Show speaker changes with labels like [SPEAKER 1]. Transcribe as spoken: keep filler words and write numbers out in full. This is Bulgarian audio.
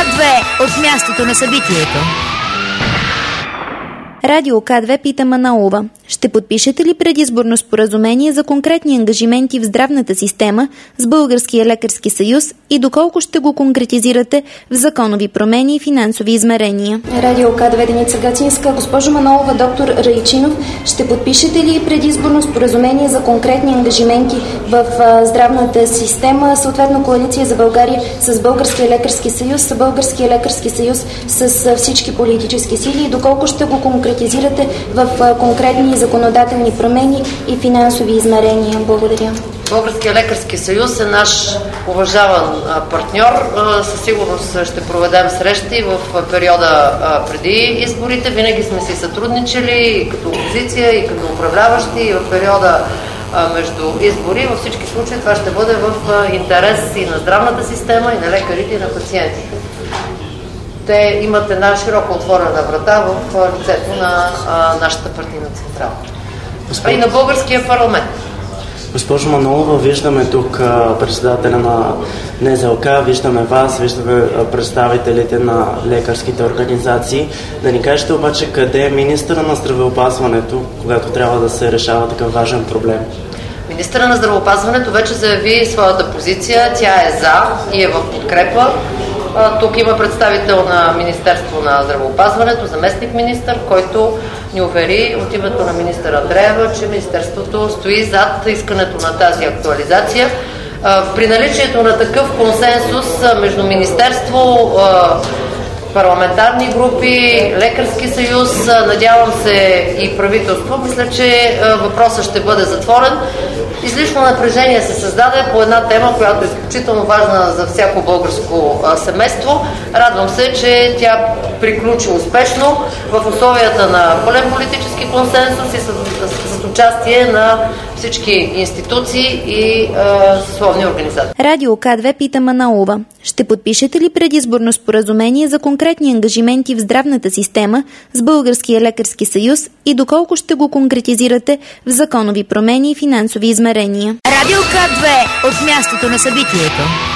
[SPEAKER 1] две от мястото на събитието.
[SPEAKER 2] Радио К две пита Манаова: ще подпишете ли предизборно споразумение за конкретни ангажименти в здравната система с Българския лекарски съюз и доколко ще го конкретизирате в законови промени и финансови измерения?
[SPEAKER 3] Радио К две, Деница Гацинска. Госпожо Манолова, доктор Райчинов, ще подпишете ли предизборно споразумение за конкретни ангажименти в здравната система, съответно Коалиция за България с Българския лекарски съюз, с Българския лекарски съюз с всички политически сили и доколко ще го конкретизирате в конкретни законодателни промени и финансови измерения? Благодаря.
[SPEAKER 4] Българския лекарски съюз е наш уважаван партньор. Със сигурност ще проведем срещи в периода преди изборите. Винаги сме си сътрудничали и като опозиция, и като управляващи, и в периода между избори. Във всички случаи това ще бъде в интерес и на здравната система, и на лекарите, и на пациентите. Те имат една широко отворена врата в лицето на а, нашата партийна централа. Господ... И на българския парламент.
[SPEAKER 5] Госпожо Манолова, виждаме тук а, председателя на Н З Л К, виждаме вас, виждаме а, представителите на лекарските организации. Да ни кажете обаче къде е министъра на здравеопазването, когато трябва да се решава такъв важен проблем?
[SPEAKER 4] Министъра на здравеопазването вече заяви своята позиция. Тя е за и е в подкрепа. Тук има представител на Министерство на здравеопазването, заместник министър, който ни увери от името на министър Андреева, че Министерството стои зад искането на тази актуализация. При наличието на такъв консенсус между Министерство, парламентарни групи, Лекарски съюз, надявам се и правителство, мисля, че въпросът ще бъде затворен. Излишно напрежение се създаде по една тема, която е изключително важна за всяко българско а, семейство. Радвам се, че тя приключи успешно в условията на пълен политически консенсус и с, с, с участие на всички институции и а, съсловни организации.
[SPEAKER 2] Радио К две пита Манаова: ще подпишете ли предизборно споразумение за конкретни ангажименти в здравната система с Българския лекарски съюз и доколко ще го конкретизирате в законови промени и финансови измерения?
[SPEAKER 1] Радио К две от мястото на събитието.